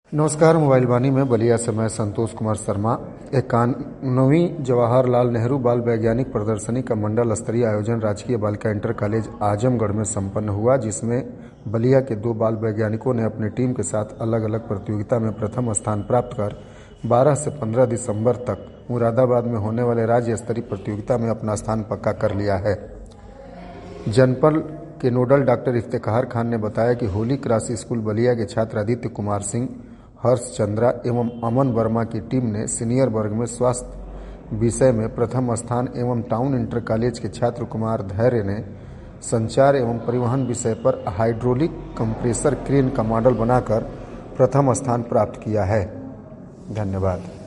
नमस्कार। मोबाइल वाणी में बलिया से मैं संतोष कुमार शर्मा। 91वीं जवाहरलाल नेहरू बाल वैज्ञानिक प्रदर्शनी का मंडल स्तरीय आयोजन राजकीय बालिका इंटर कॉलेज आजमगढ़ में संपन्न हुआ, जिसमें बलिया के 2 बाल वैज्ञानिकों ने अपनी टीम के साथ अलग अलग प्रतियोगिता में प्रथम स्थान प्राप्त कर 12 से 15 दिसंबर तक मुरादाबाद में होने वाले राज्य स्तरीय प्रतियोगिता में अपना स्थान पक्का कर लिया है। जनपद के नोडल डॉक्टर इफ्तेखार खान ने बताया कि होली क्रॉस स्कूल बलिया के छात्र आदित्य कुमार सिंह, हर्ष चंद्रा एवं अमन वर्मा की टीम ने सीनियर वर्ग में स्वास्थ्य विषय में प्रथम स्थान एवं टाउन इंटर कॉलेज के छात्र कुमार धैर्य ने संचार एवं परिवहन विषय पर हाइड्रोलिक कंप्रेसर क्रेन का मॉडल बनाकर प्रथम स्थान प्राप्त किया है। धन्यवाद।